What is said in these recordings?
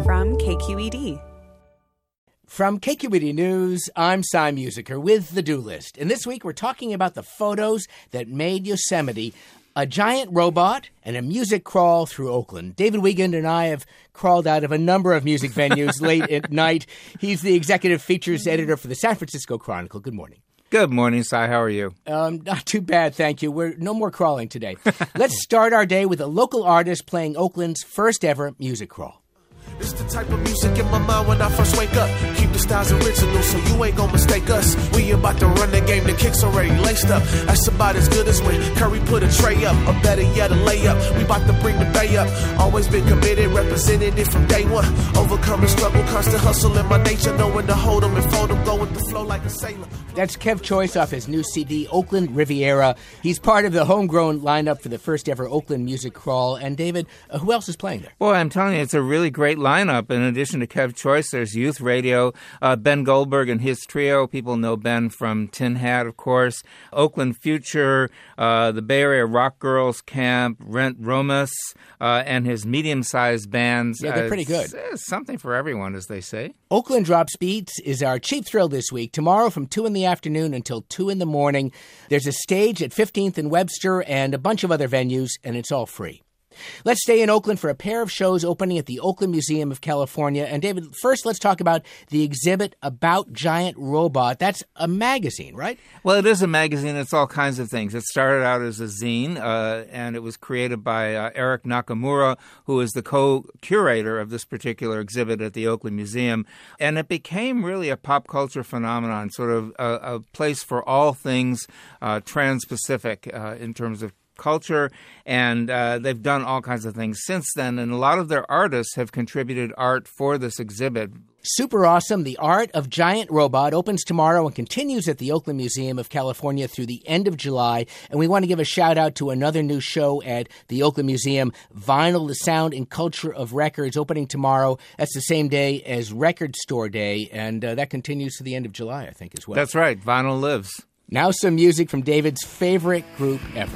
from KQED. From KQED News, I'm Cy Musiker with the Do List. And this week we're talking about the photos that made Yosemite a giant robot and a music crawl through Oakland. David Wiegand and I have crawled out of a number of music venues late at night. He's the executive features editor for the San Francisco Chronicle. Good morning. Good morning, Cy. How are you? Not too bad, thank you. We're no more crawling today. Let's start our day with a local artist playing Oakland's first ever music crawl. It's the type of music in my mind when I first wake up. Keep the styles original so you ain't gonna mistake us. We about to run the game, the kick's already laced up. That's about as good as when Curry put a tray up, or better yet a layup. We about to bring the bay up. Always been committed, represented it from day one. Overcoming struggle, constant hustle in my nature. Knowing to hold them and fold them, go with the flow like a sailor. That's Kev Choice off his new CD, Oakland Riviera. He's part of the homegrown lineup for the first ever Oakland Music Crawl. And David, who else is playing there? Boy, I'm telling you, it's a really great lineup. In addition to Kev Choice, there's Youth Radio, Ben Goldberg and his trio. People know Ben from Tin Hat, of course. Oakland Future, the Bay Area Rock Girls Camp, Rent Romas, and his medium-sized bands. Yeah, they're pretty good. It's something for everyone, as they say. Oakland Drops Beats is our cheap thrill this week. Tomorrow from 2 in the afternoon until 2 in the morning. There's a stage at 15th and Webster and a bunch of other venues, and it's all free. Let's stay in Oakland for a pair of shows opening at the Oakland Museum of California. And David, first let's talk about the exhibit About Giant Robot. That's a magazine, right? Well, it is a magazine. It's all kinds of things. It started out as a zine, and it was created by Eric Nakamura, who is the co-curator of this particular exhibit at the Oakland Museum. And it became really a pop culture phenomenon, sort of a place for all things trans-Pacific in terms of culture, and they've done all kinds of things since then, and a lot of their artists have contributed art for this exhibit. Super awesome. The Art of Giant Robot opens tomorrow and continues at the Oakland Museum of California through the end of July. And we want to give a shout out to another new show at the Oakland Museum, Vinyl, the Sound and Culture of Records, opening tomorrow. That's the same day as Record Store Day, and that continues to the end of July, I think, as well. That's right. Vinyl lives. Now some music from David's favorite group ever.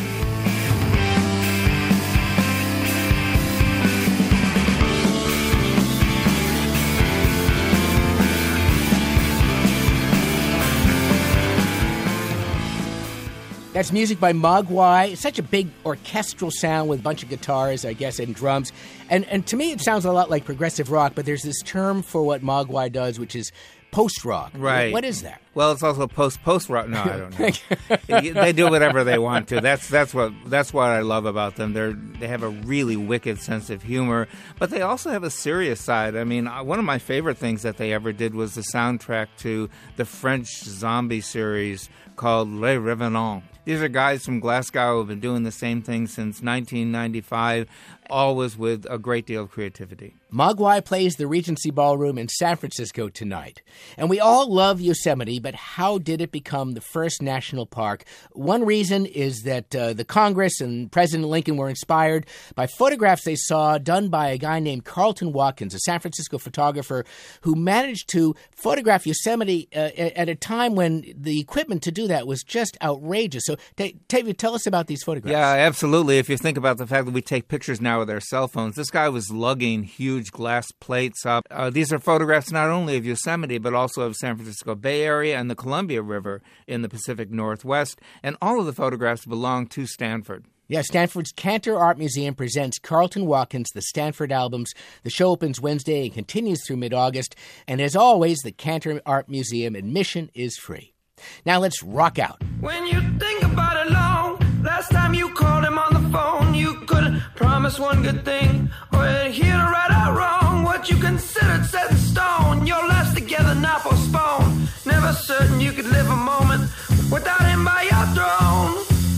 That's music by Mogwai. It's such a big orchestral sound with a bunch of guitars, I guess, and drums. And to me, it sounds a lot like progressive rock, but there's this term for what Mogwai does, which is post-rock. Right. What is that? Well, it's also post-rock. No, I don't know. They do whatever they want to. That's what I love about them. They have a really wicked sense of humor, but they also have a serious side. I mean, one of my favorite things that they ever did was the soundtrack to the French zombie series called Les Revenants. These are guys from Glasgow who have been doing the same thing since 1995, always with a great deal of creativity. Mogwai plays the Regency Ballroom in San Francisco tonight. And we all love Yosemite, but how did it become the first national park? One reason is that the Congress and President Lincoln were inspired by photographs they saw done by a guy named Carlton Watkins, a San Francisco photographer who managed to photograph Yosemite at a time when the equipment to do that was just outrageous. So, David, tell us about these photographs. Yeah, absolutely. If you think about the fact that we take pictures now with our cell phones, this guy was lugging huge glass plates up. These are photographs not only of Yosemite, but also of San Francisco Bay Area and the Columbia River in the Pacific Northwest. And all of the photographs belong to Stanford. Yeah, Stanford's Cantor Art Museum presents Carlton Watkins' The Stanford Albums. The show opens Wednesday and continues through mid-August. And as always, the Cantor Art Museum admission is free. Now let's rock out. When you think about it long, last time you called him on the phone, you couldn't promise one good thing, or here to right or wrong, what you considered set in stone, your lives together now postponed, never certain you could live a moment without him by your throne.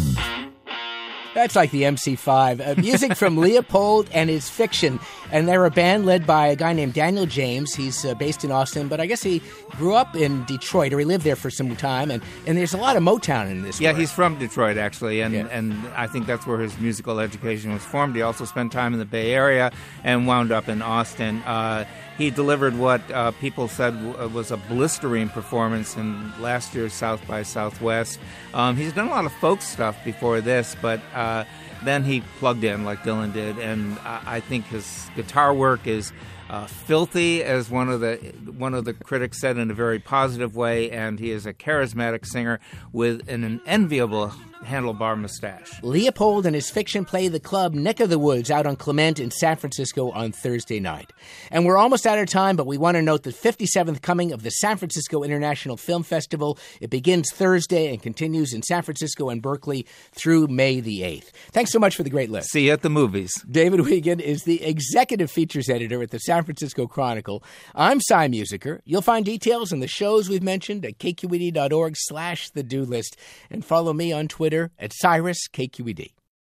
That's like the MC5. Music from Leopold and His Fiction. And they're a band led by a guy named Daniel James. He's based in Austin, but I guess he grew up in Detroit, or he lived there for some time. And there's a lot of Motown in this. Yeah, work. He's from Detroit, actually, and I think that's where his musical education was formed. He also spent time in the Bay Area and wound up in Austin. He delivered what people said was a blistering performance in last year's South by Southwest. He's done a lot of folk stuff before this, but then he plugged in like Dylan did, and I think his guitar work is filthy, as one of the critics said in a very positive way, and he is a charismatic singer with an enviable handlebar mustache. Leopold and his fiction play The Club Neck of the Woods out on Clement in San Francisco on Thursday night. And we're almost out of time, but we want to note the 57th coming of the San Francisco International Film Festival. It begins Thursday and continues in San Francisco and Berkeley through May the 8th. Thanks so much for the great list. See you at the movies. David Wiegand is the executive features editor at the San Francisco Chronicle. I'm Cy Musiker. You'll find details on the shows we've mentioned at kqed.org/the-do list, and follow me on Twitter at Cyrus KQED.